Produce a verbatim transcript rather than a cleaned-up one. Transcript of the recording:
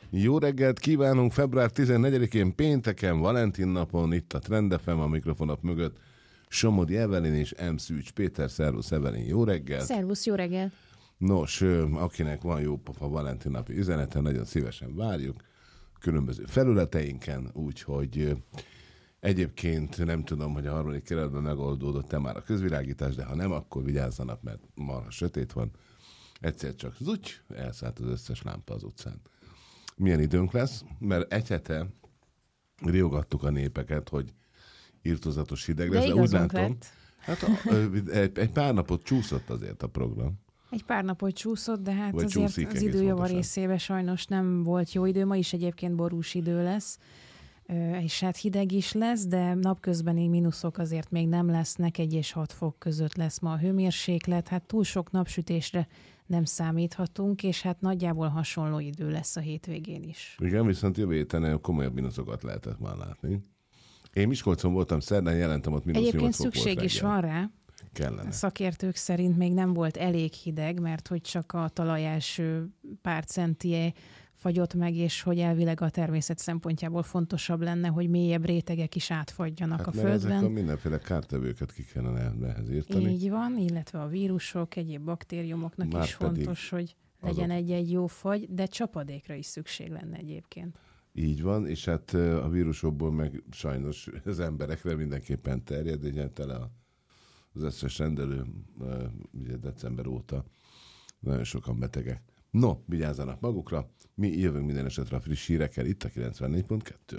Jó reggelt kívánunk február tizennegyedikén pénteken, Valentin napon, itt a Trend ef em a mikrofonok mögött. Somodi Evelyn és M. Szűcs Péter. Szervusz Evelyn, jó reggelt! Szervusz, jó reggelt! Nos, akinek van jó pofa Valentin napi üzenete, nagyon szívesen várjuk különböző felületeinken, úgyhogy egyébként nem tudom, hogy a harmadik kerületben megoldódott-e már a közvilágítás, de ha nem, akkor vigyázzanak, mert marha sötét van. Egyszer csak zuty, elszállt az összes lámpa az utcán. Milyen időnk lesz? Mert egy hete riogattuk a népeket, hogy irtózatos hideg lesz, de, de úgy látom, lett. Hát a, egy, egy pár napot csúszott azért a program. Egy pár napot csúszott, de hát Vagy azért csúszik, az idő java részében sajnos nem volt jó idő. Ma is egyébként borús idő lesz, és hát hideg is lesz, de napközbeni mínuszok azért még nem lesznek, egy és hat fok között lesz ma a hőmérséklet. Hát túl sok napsütésre nem számíthatunk, és hát nagyjából hasonló idő lesz a hétvégén is. Igen, viszont jövő héten komolyabb mínuszokat lehetett már látni. Én Miskolcon voltam szerdán, jelentem ott mínusz nyolc fok volt. Egyébként szükség is van rá. Kellene. A szakértők szerint még nem volt elég hideg, mert hogy csak a talaj első pár centié fagyott meg, és hogy elvileg a természet szempontjából fontosabb lenne, hogy mélyebb rétegek is átfagyjanak hát a földben. Ezek a mindenféle kártevőket ki kellene ehhez írtani. Így van, illetve a vírusok, egyéb baktériumoknak Már is fontos, hogy legyen egy-egy jó fagy, de csapadékra is szükség lenne egyébként. Így van, és hát a vírusokból meg sajnos az emberekre mindenképpen terjed, ugye tele az összes rendelő, ugye december óta nagyon sokan betegek. No, vigyázzanak magukra, mi jövünk minden esetre a friss hírekkel itt a kilencvennégy pont kettő.